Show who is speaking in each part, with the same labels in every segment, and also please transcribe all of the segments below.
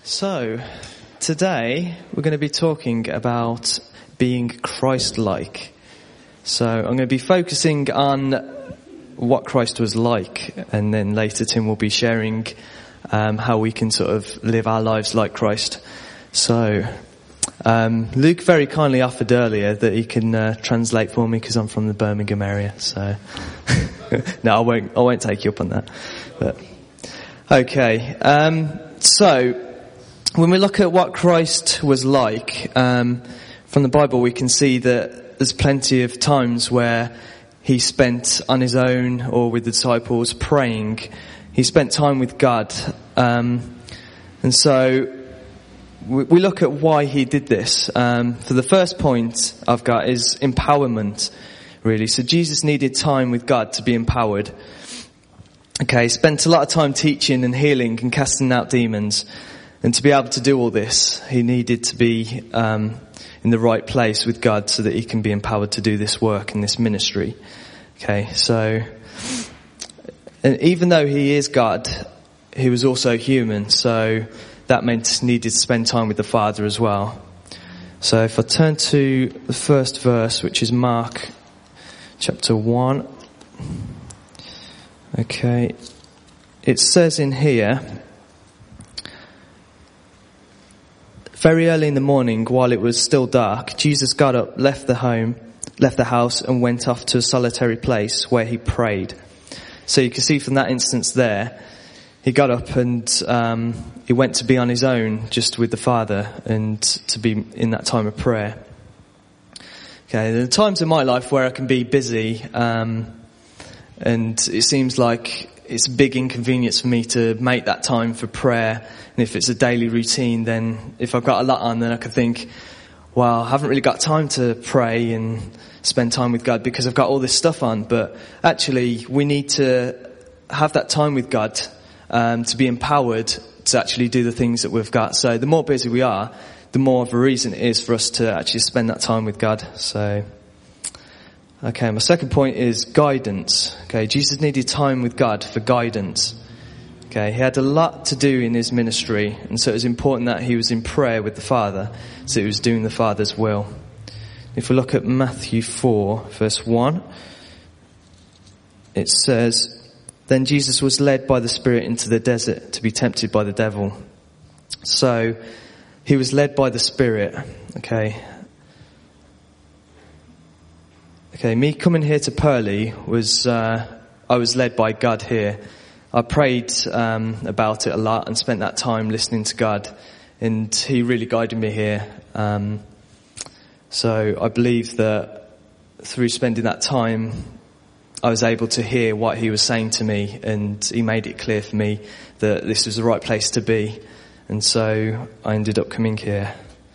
Speaker 1: So, today we're going to be talking about being Christ-like. So, I'm going to be focusing on what Christ was like, and then later Tim will be sharing how we can sort of live our lives like Christ. So, Luke very kindly offered earlier that he can translate for me because I'm from the Birmingham area. So, no, I won't take you up on that. But okay, so when we look at what Christ was like from the Bible, we can see that there's plenty of times where he spent on his own or with the disciples praying. He spent time with God, and so we look at why he did this. For the first point I've got is empowerment, really. So Jesus needed time with God to be empowered. Okay, he spent a lot of time teaching and healing and casting out demons. And to be able to do all this, he needed to be in the right place with God so that he can be empowered to do this work and this ministry. Okay, so and even though he is God, he was also human. So that meant he needed to spend time with the Father as well. So if I turn to the first verse, which is Mark chapter 1. Okay, it says in here, very early in the morning, while it was still dark, Jesus got up, left the house, and went off to a solitary place where he prayed. So you can see from that instance there, he got up and he went to be on his own, just with the Father, and to be in that time of prayer. Okay, there are times in my life where I can be busy, and it seems like it's a big inconvenience for me to make that time for prayer. And if it's a daily routine, then if I've got a lot on, then I could think, well, I haven't really got time to pray and spend time with God because I've got all this stuff on. But actually, we need to have that time with God to be empowered to actually do the things that we've got. So the more busy we are, the more of a reason it is for us to actually spend that time with God. So, okay, my second point is guidance. Okay, Jesus needed time with God for guidance. Okay, he had a lot to do in his ministry, and so it was important that he was in prayer with the Father, so he was doing the Father's will. If we look at Matthew 4, verse 1, it says, "Then Jesus was led by the Spirit into the desert to be tempted by the devil." So, he was led by the Spirit, okay. Okay, me coming here to Purley was, I was led by God here. I prayed about it a lot and spent that time listening to God, and he really guided me here. So I believe that through spending that time, I was able to hear what he was saying to me, and he made it clear for me that this was the right place to be. And so I ended up coming here.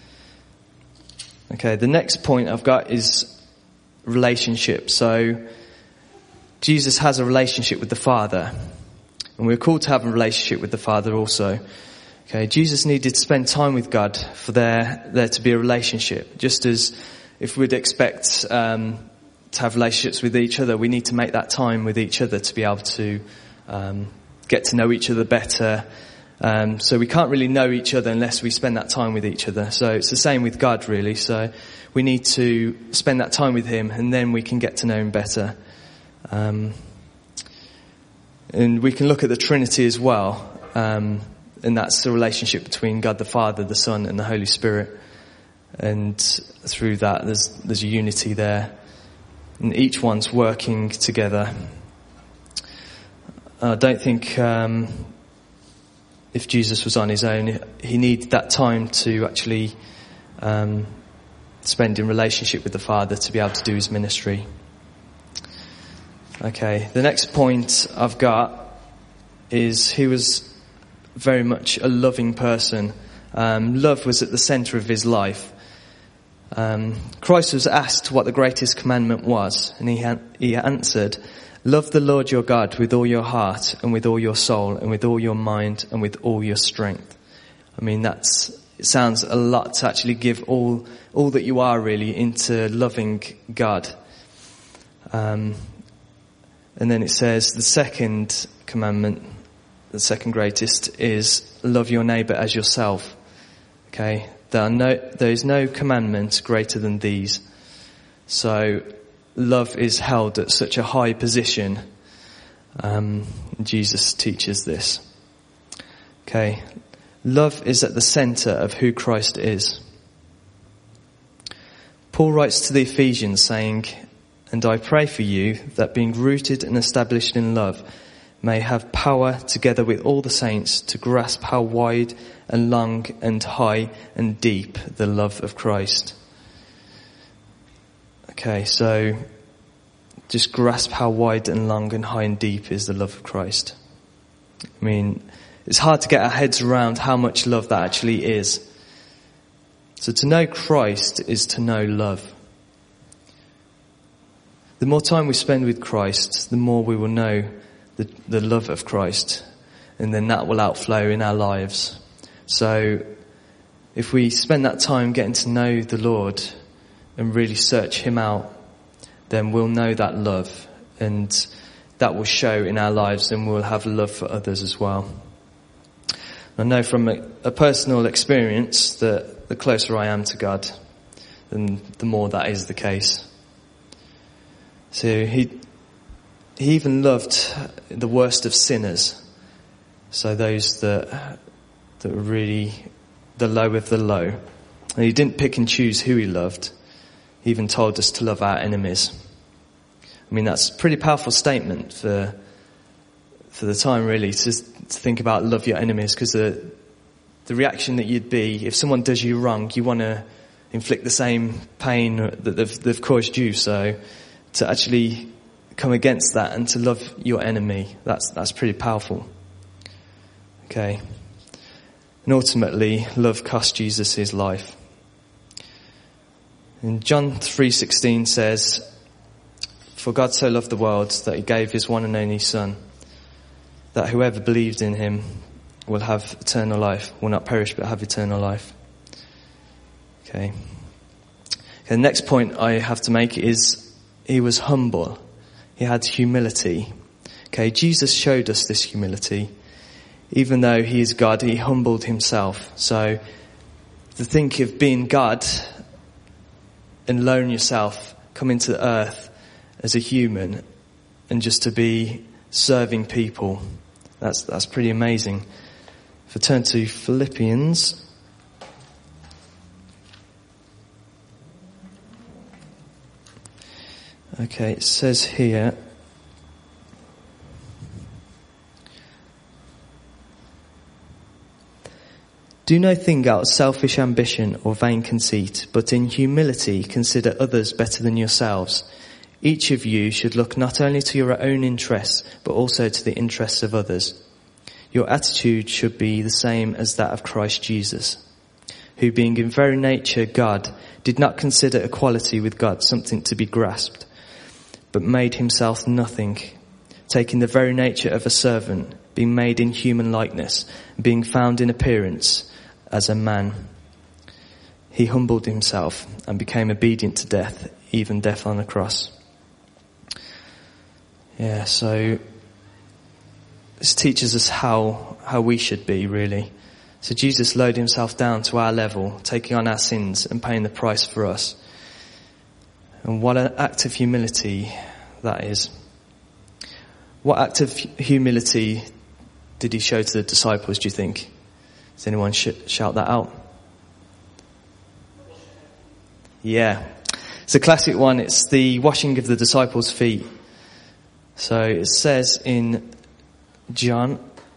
Speaker 1: Okay, the next point I've got is relationship. So Jesus has a relationship with the Father, and we're called to have a relationship with the Father also. Okay, Jesus needed to spend time with God for there to be a relationship. Just as if we'd expect to have relationships with each other, we need to make that time with each other to be able to get to know each other better. So we can't really know each other unless we spend that time with each other. So it's the same with God, really. So we need to spend that time with him, and then we can get to know him better. And we can look at the Trinity as well. And that's the relationship between God the Father, the Son, and the Holy Spirit. And through that, there's a unity there. And each one's working together. I don't think if Jesus was on his own, he needed that time to actually spend in relationship with the Father to be able to do his ministry. Okay, the next point I've got is he was very much a loving person. Love was at the centre of his life. Christ was asked what the greatest commandment was, and he answered, "Love the Lord your God with all your heart and with all your soul and with all your mind and with all your strength." I mean, it sounds a lot to actually give all that you are really into loving God. And then it says the second commandment, the second greatest, is love your neighbour as yourself. Okay, there is no commandment greater than these. So love is held at such a high position. Jesus teaches this. Okay, love is at the centre of who Christ is. Paul writes to the Ephesians saying, "And I pray for you that being rooted and established in love may have power together with all the saints to grasp how wide and long and high and deep the love of Christ." Okay, so just grasp how wide and long and high and deep is the love of Christ. I mean, it's hard to get our heads around how much love that actually is. So to know Christ is to know love. The more time we spend with Christ, the more we will know the love of Christ, and then that will outflow in our lives. So if we spend that time getting to know the Lord and really search him out, then we'll know that love, and that will show in our lives, and we'll have love for others as well. I know from a personal experience that the closer I am to God, then the more that is the case. So he even loved the worst of sinners. So those that were really the low of the low. And he didn't pick and choose who he loved. He even told us to love our enemies. I mean, that's a pretty powerful statement for the time, really, to think about love your enemies, because the reaction that you'd be if someone does you wrong, you want to inflict the same pain that they've caused you. So to actually come against that and to love your enemy, that's pretty powerful. Okay. And ultimately, love cost Jesus his life. And John 3:16 says, "For God so loved the world that he gave his one and only Son, that whoever believed in him will have eternal life, will not perish but have eternal life." Okay. The next point I have to make is he was humble. He had humility. Okay, Jesus showed us this humility. Even though he is God, he humbled himself. So to think of being God and lowering yourself, coming to earth as a human and just to be serving people, that's pretty amazing. If I turn to Philippians, okay, it says here, "Do nothing out of selfish ambition or vain conceit, but in humility consider others better than yourselves. Each of you should look not only to your own interests, but also to the interests of others. Your attitude should be the same as that of Christ Jesus, who being in very nature God, did not consider equality with God something to be grasped, but made himself nothing, taking the very nature of a servant, being made in human likeness, being found in appearance as a man. He humbled himself and became obedient to death, even death on the cross." Yeah, so this teaches us how we should be, really. So Jesus lowered himself down to our level, taking on our sins and paying the price for us. And what an act of humility that is. What act of humility did he show to the disciples, do you think? Does anyone shout that out? Yeah. It's a classic one. It's the washing of the disciples' feet. So it says in John,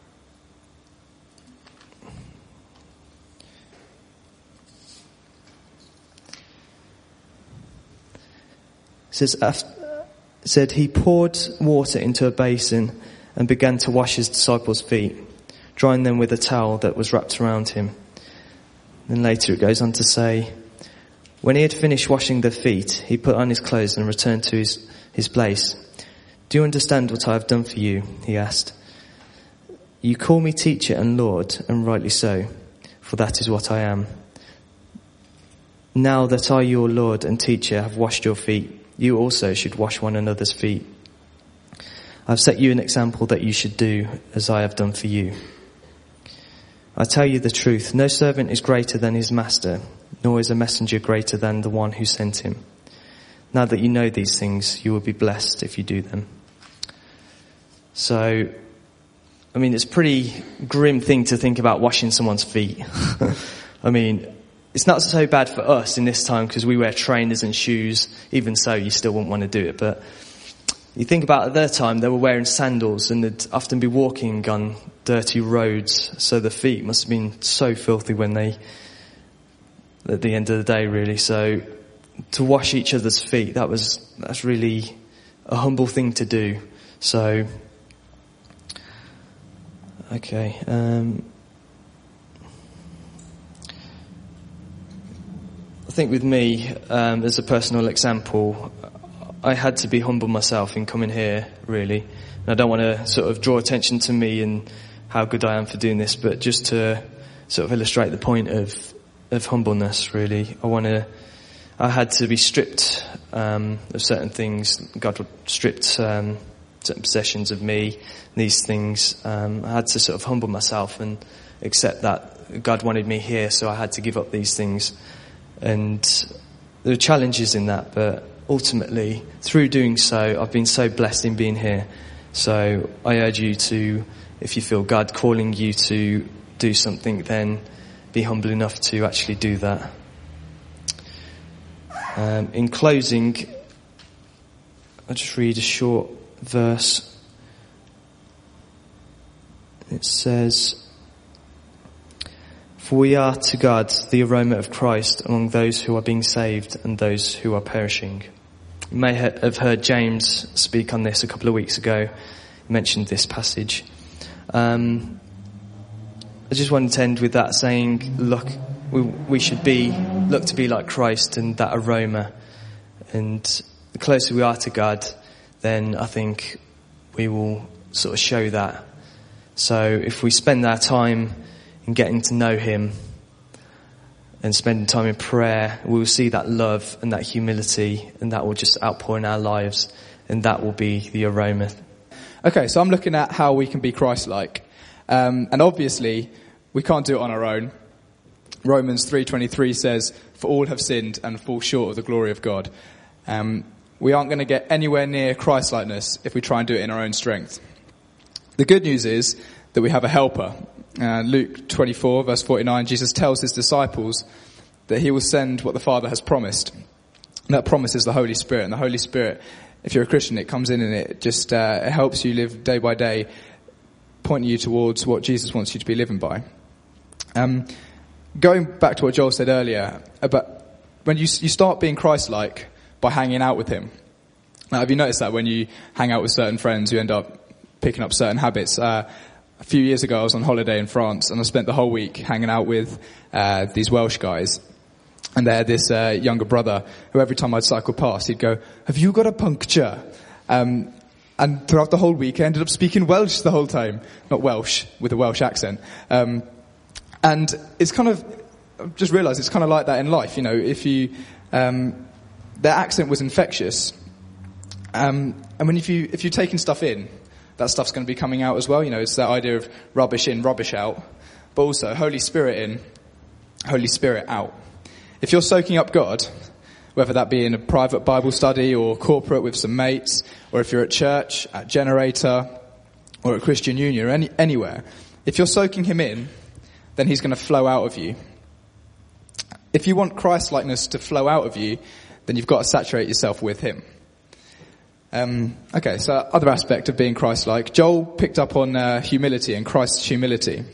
Speaker 1: said he poured water into a basin and began to wash his disciples' feet, drying them with a towel that was wrapped around him. Then later it goes on to say, when he had finished washing their feet, he put on his clothes and returned to his place. "Do you understand what I have done for you?" he asked. "You call me teacher and Lord, and rightly so, for that is what I am. Now that I, your Lord and teacher, have washed your feet, you also should wash one another's feet. I've set you an example that you should do as I have done for you." I tell you the truth, no servant is greater than his master, nor is a messenger greater than the one who sent him. Now that you know these things, you will be blessed if you do them. So, I mean, it's a pretty grim thing to think about washing someone's feet. I mean, it's not so bad for us in this time because we wear trainers and shoes. Even so, you still wouldn't want to do it. But you think about at their time, they were wearing sandals and they'd often be walking on dirty roads. So the feet must have been so filthy when they, at the end of the day, really. So to wash each other's feet, that's really a humble thing to do. So, okay. I think with me, as a personal example, I had to be humble myself in coming here, really. And I don't want to sort of draw attention to me and how good I am for doing this, but just to sort of illustrate the point of humbleness, really. I had to be stripped of certain things. God stripped certain possessions of me, these things. I had to sort of humble myself and accept that God wanted me here, so I had to give up these things. And there are challenges in that, but ultimately, through doing so, I've been so blessed in being here. So I urge you to, if you feel God calling you to do something, then be humble enough to actually do that. In closing, I'll just read a short verse. It says, "For we are to God the aroma of Christ among those who are being saved and those who are perishing." You may have heard James speak on this a couple of weeks ago. He mentioned this passage. I just wanted to end with that saying, look, we should look to be like Christ and that aroma. And the closer we are to God, then I think we will sort of show that. So if we spend our time in getting to know him and spending time in prayer, we will see that love and that humility, and that will just outpour in our lives, and that will be the aroma.
Speaker 2: Okay, so I'm looking at how we can be Christ-like. And obviously, we can't do it on our own. Romans 3:23 says, "For all have sinned and fall short of the glory of God." We aren't going to get anywhere near Christ-likeness if we try and do it in our own strength. The good news is that we have a helper. Luke 24, verse 49, Jesus tells his disciples that he will send what the Father has promised. And that promise is the Holy Spirit. And the Holy Spirit, if you're a Christian, it comes in and it just it helps you live day by day, pointing you towards what Jesus wants you to be living by. Going back to what Joel said earlier, about when you start being Christ-like by hanging out with him. Now, have you noticed that when you hang out with certain friends, you end up picking up certain habits? A few years ago, I was on holiday in France, and I spent the whole week hanging out with these Welsh guys. And they had this younger brother who every time I'd cycle past, he'd go, "Have you got a puncture?" And throughout the whole week, I ended up speaking Welsh the whole time. Not Welsh, with a Welsh accent. And it's kind of, I've just realised it's kind of like that in life. You know, if you, their accent was infectious. And when if you're taking stuff in, that stuff's going to be coming out as well. You know, it's that idea of rubbish in, rubbish out. But also, Holy Spirit in, Holy Spirit out. If you're soaking up God, whether that be in a private Bible study or corporate with some mates, or if you're at church, at Generator, or at Christian Union, or anywhere, if you're soaking him in, then he's going to flow out of you. If you want Christ-likeness to flow out of you, then you've got to saturate yourself with him. Okay, so other aspect of being Christ-like. Joel picked up on humility and Christ's humility.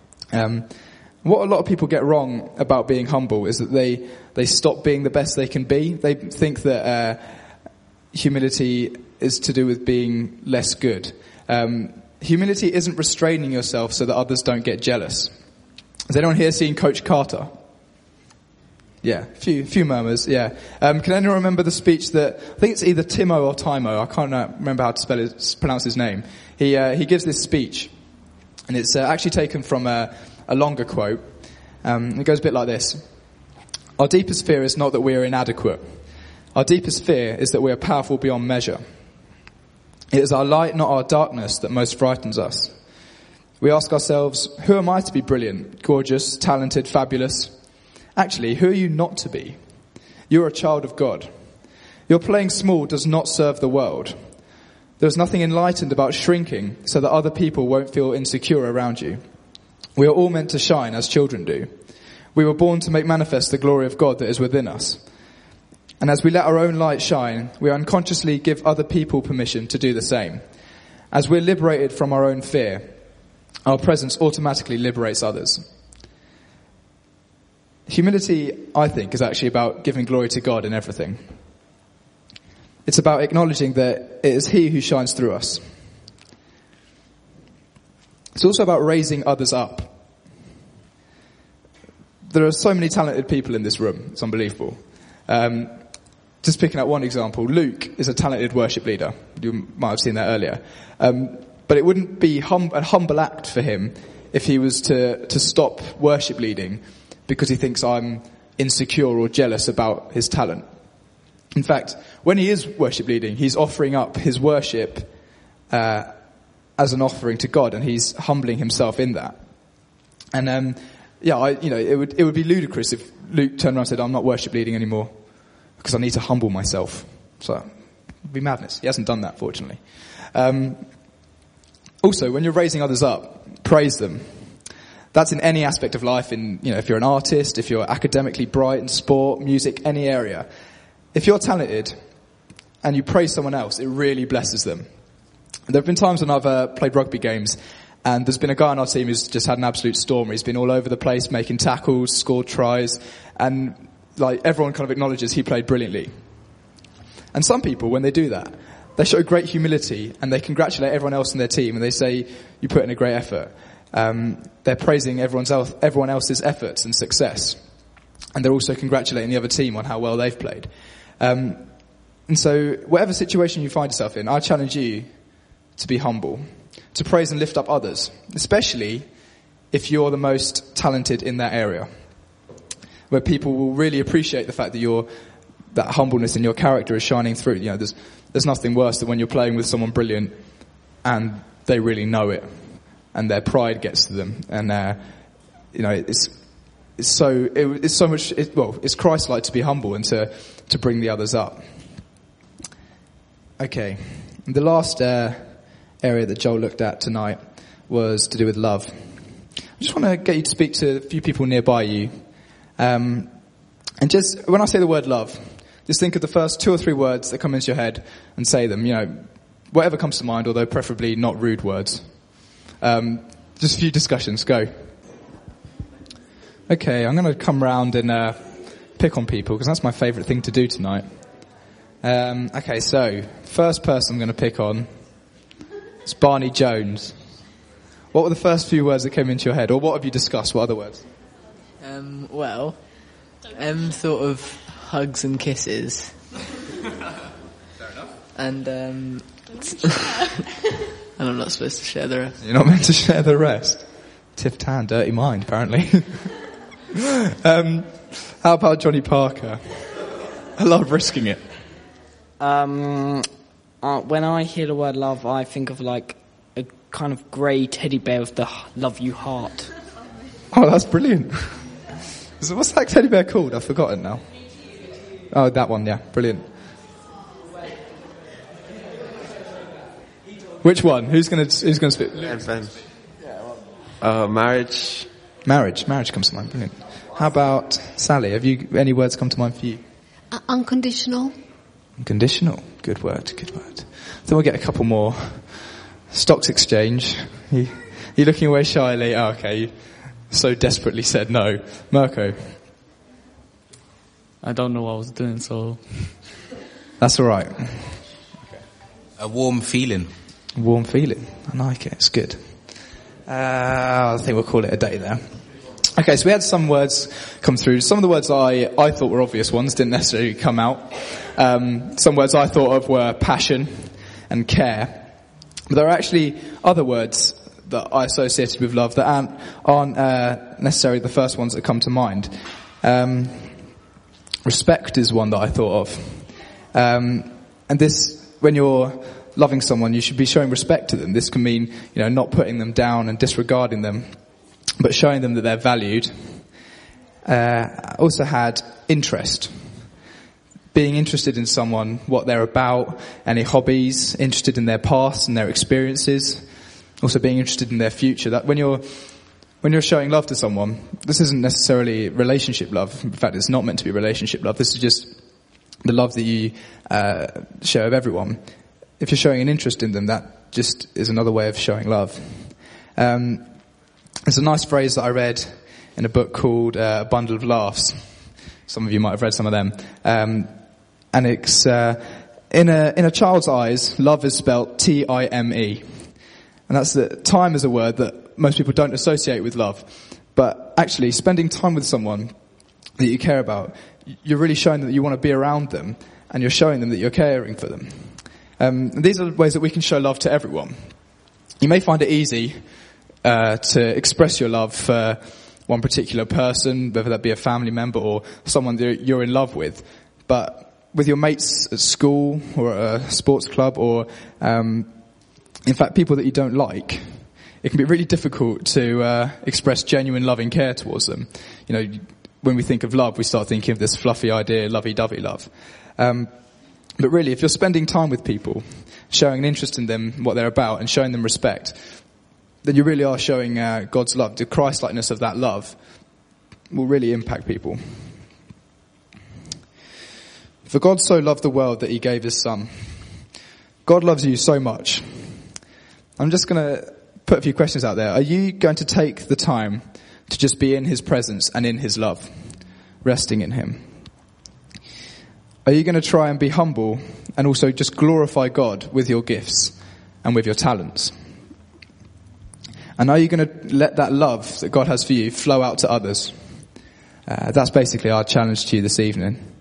Speaker 2: What a lot of people get wrong about being humble is that they stop being the best they can be. They think that humility is to do with being less good. Humility isn't restraining yourself so that others don't get jealous. Has anyone here seen Coach Carter? Yeah, few murmurs, yeah. Can anyone remember the speech that, I think it's either Timo or Timo, I can't remember how to pronounce his name. He gives this speech, and it's actually taken from a longer quote. It goes a bit like this. Our deepest fear is not that we are inadequate. Our deepest fear is that we are powerful beyond measure. It is our light, not our darkness, that most frightens us. We ask ourselves, who am I to be brilliant, gorgeous, talented, fabulous? Actually, who are you not to be? You're a child of God. Your playing small does not serve the world. There's nothing enlightened about shrinking so that other people won't feel insecure around you. We are all meant to shine as children do. We were born to make manifest the glory of God that is within us. And as we let our own light shine, we unconsciously give other people permission to do the same. As we're liberated from our own fear, our presence automatically liberates others. Humility, I think, is actually about giving glory to God in everything. It's about acknowledging that it is He who shines through us. It's also about raising others up. There are so many talented people in this room. It's unbelievable. Just picking out one example, Luke is a talented worship leader. You might have seen that earlier. But it wouldn't be a humble act for him if he was to stop worship leading because he thinks I'm insecure or jealous about his talent. In fact, when he is worship leading, he's offering up his worship as an offering to God, and he's humbling himself in that. And it would be ludicrous if Luke turned around and said, "I'm not worship leading anymore because I need to humble myself." So it'd be madness. He hasn't done that, fortunately. Also, when you're raising others up, praise them. That's in any aspect of life. If you're an artist, if you're academically bright in sport, music, any area. If you're talented and you praise someone else, it really blesses them. There have been times when I've played rugby games, and there's been a guy on our team who's just had an absolute storm. He's been all over the place, making tackles, scored tries, and everyone kind of acknowledges he played brilliantly. And some people, when they do that, they show great humility and they congratulate everyone else in their team and they say, "You put in a great effort." They're praising everyone else's efforts and success. And they're also congratulating the other team on how well they've played. And so whatever situation you find yourself in, I challenge you to be humble, to praise and lift up others, especially if you're the most talented in that area, where people will really appreciate the fact that that humbleness in your character is shining through. There's nothing worse than when you're playing with someone brilliant and they really know it and their pride gets to them. And, it's Christ-like to be humble and to bring the others up. Okay. The last area that Joel looked at tonight was to do with love. I just want to get you to speak to a few people nearby you. And just, when I say the word love, just think of the first 2 or 3 words that come into your head and say them. Whatever comes to mind, although preferably not rude words. Just a few discussions. Go. Okay, I'm going to come round and pick on people because that's my favourite thing to do tonight. Okay, so first person I'm going to pick on is Barney Jones. What were the first few words that came into your head, or what have you discussed? What other words?
Speaker 3: Sort of hugs and kisses.
Speaker 2: Fair enough.
Speaker 3: And and I'm not supposed to share the rest.
Speaker 2: You're not meant to share the rest. Tiff Tan, dirty mind, apparently. How about Johnny Parker? I love risking it.
Speaker 4: When I hear the word love, I think of a kind of grey teddy bear with the love you heart.
Speaker 2: Oh, that's brilliant. So what's that teddy bear called? I've forgotten now. Oh, that one, yeah. Brilliant. Which one? Who's gonna speak?
Speaker 5: Marriage.
Speaker 2: Marriage comes to mind. Brilliant. How about Sally? Have you any words come to mind for you?
Speaker 6: Unconditional.
Speaker 2: Unconditional. Good word. Then we'll get a couple more. Stocks exchange. You looking away shyly? Oh, okay. You so desperately said no. Mirko.
Speaker 7: I don't know what I was doing, so...
Speaker 2: That's all right.
Speaker 8: A warm feeling.
Speaker 2: Warm feeling. I like it. It's good. I think we'll call it a day there. Okay, so we had some words come through. Some of the words I thought were obvious ones didn't necessarily come out. Some words I thought of were passion and care. But there are actually other words that I associated with love that aren't necessarily the first ones that come to mind. Respect is one that I thought of. And this, when you're loving someone, you should be showing respect to them. This can mean, not putting them down and disregarding them, but showing them that they're valued. Also had interest. Being interested in someone, what they're about, any hobbies, interested in their past and their experiences. Also being interested in their future. That when you're showing love to someone, this isn't necessarily relationship love. In fact, it's not meant to be relationship love. This is just the love that you show of everyone. If you're showing an interest in them, that just is another way of showing love. There's a nice phrase that I read in a book called A Bundle of Laughs. Some of you might have read some of them. And it's in a child's eyes, love is spelt T-I-M-E. And that's time is a word that most people don't associate with love. But actually, spending time with someone that you care about, you're really showing that you want to be around them, and you're showing them that you're caring for them. These are ways that we can show love to everyone. You may find it easy to express your love for one particular person, whether that be a family member or someone that you're in love with. But with your mates at school or at a sports club or, in fact, people that you don't like, it can be really difficult to express genuine loving care towards them. When we think of love, we start thinking of this fluffy idea, lovey-dovey love. But really, if you're spending time with people, showing an interest in them, what they're about, and showing them respect, then you really are showing God's love. The Christ-likeness of that love will really impact people. For God so loved the world that he gave his son. God loves you so much. I'm just going to put a few questions out there. Are you going to take the time to just be in his presence and in his love, resting in him? Are you going to try and be humble and also just glorify God with your gifts and with your talents? And are you going to let that love that God has for you flow out to others? That's basically our challenge to you this evening.